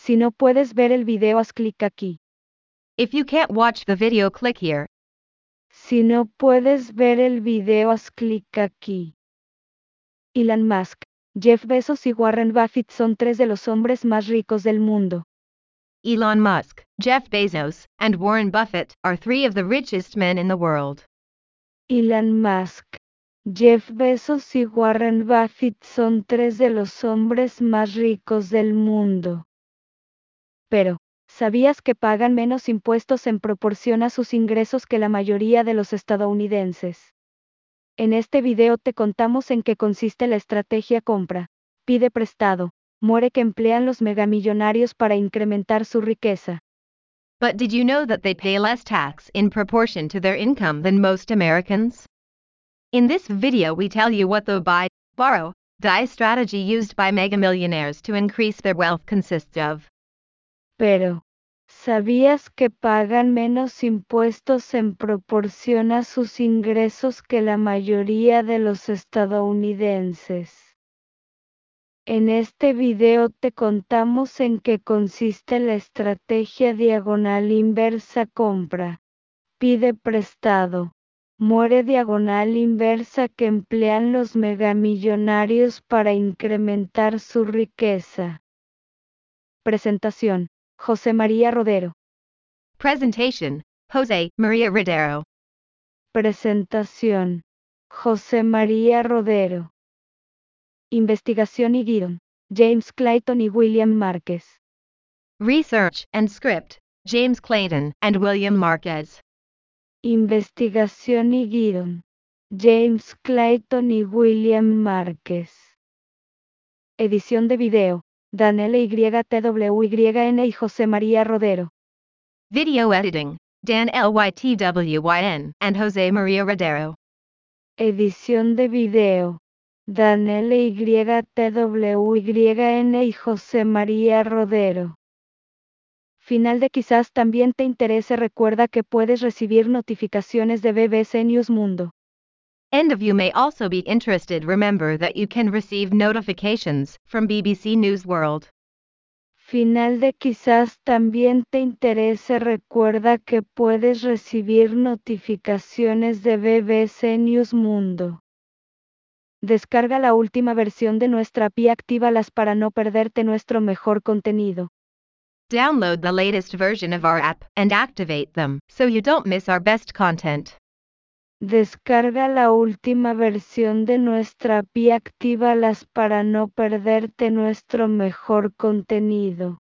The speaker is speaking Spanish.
Si no puedes ver el video, haz clic aquí. If you can't watch the video, click here. Si no puedes ver el video, haz clic aquí. Elon Musk, Jeff Bezos y Warren Buffett son 3 de los hombres más ricos del mundo. Elon Musk, Jeff Bezos, and Warren Buffett are 3 of the richest men in the world. Elon Musk, Jeff Bezos y Warren Buffett son 3 de los hombres más ricos del mundo. Pero, ¿sabías que pagan menos impuestos en proporción a sus ingresos que la mayoría de los estadounidenses? En este video te contamos en qué consiste la estrategia compra, pide prestado, muere que emplean los megamillonarios para incrementar su riqueza. But did you know that they pay less tax in proportion to their income than most Americans? In this video we tell you what the buy, borrow, die strategy used by megamillionaires to increase their wealth consists of. Pero, ¿sabías que pagan menos impuestos en proporción a sus ingresos que la mayoría de los estadounidenses? En este video te contamos en qué consiste la estrategia diagonal inversa compra, pide prestado, muere diagonal inversa que emplean los megamillonarios para incrementar su riqueza. Presentación: José María Rodero. Presentation: José María Rodero. Presentación: José María Rodero. Investigación y guión: James Clayton y William Márquez. Research and script: James Clayton and William Marquez. Investigación y guión: James Clayton y William Márquez. Edición de video: Daniel YTWYN y José María Rodero. Video editing: Dan LYTWYN and José María Rodero. Edición de video: Daniel YTWYN y José María Rodero. Final de quizás también te interese. Recuerda que puedes recibir notificaciones de BBC News Mundo. End of you may also be interested. Remember that you can receive notifications from BBC News World. Final de quizás también te interese. Recuerda que puedes recibir notificaciones de BBC News Mundo. Descarga la última versión de nuestra app y actívalas para no perderte nuestro mejor contenido. Download the latest version of our app and activate them so you don't miss our best content. Descarga la última versión de nuestra app y actívalas para no perderte nuestro mejor contenido.